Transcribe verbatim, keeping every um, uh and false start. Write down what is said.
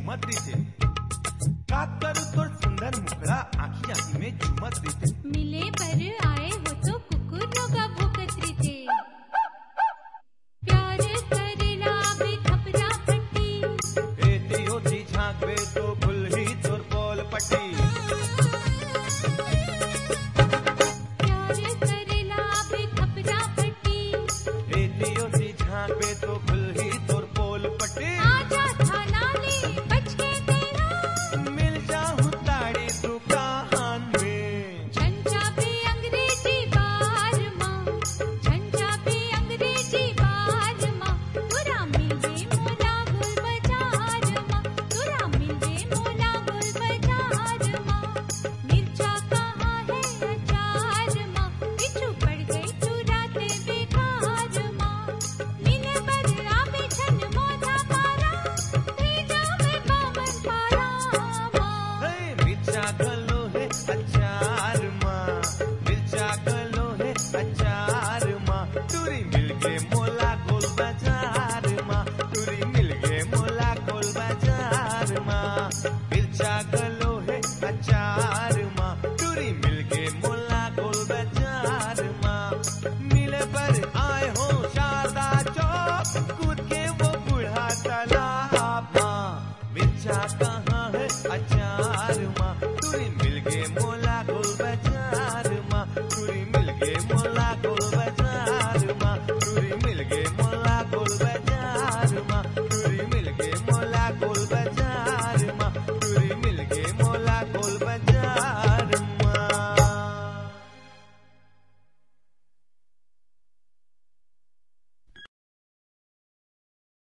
झुमत देते कात करू तोर सुंदर मुखड़ा आखी आखी में झुमत देते मिले पर आए हो तो कुकुरों का भूकत रीते प्यार करेला भी खपरा पट्टी एती होती झांक बे तो भूल ही तोर पोल पट्टी प्यार करेला भी खपरा पट्टी एती होती झांक बे तो भूल ही तोर पोल पट्टी आजा थाना ले बच के तेरा मिल जाऊं ताड़ी दुकान में झंझा भी अंग्रेजी बार माँ झंझा भी अंग्रेजी बार माँ तुरा मिले मोला गुल बाजार माँ तुरा मिले मोला गुल बाजार माँ मिर्चा कहाँ है अचार माँ पिछू पड़ गई चुराते बेकार माँ मिले बदला बेचन मोधा पारा भेजा में बावन पारा माँ हे मिर्चा गलो है अचार माँ मिर्चा गलो है अचार माँ तुरी मिल के मोला गोल बाजार माँ तुरी मिल के मोला गोल बाजार माँ मिर्चा गलो है अचार माँ तुरी मिल के मोला गोल बाजार माँ मिले पर आए हो शारदा चौक कूद के वो बूढ़ा तालाब माँ मिर्चा कहाँ है अचार माँ तुरी मिल के मोला गोल बाजार माँ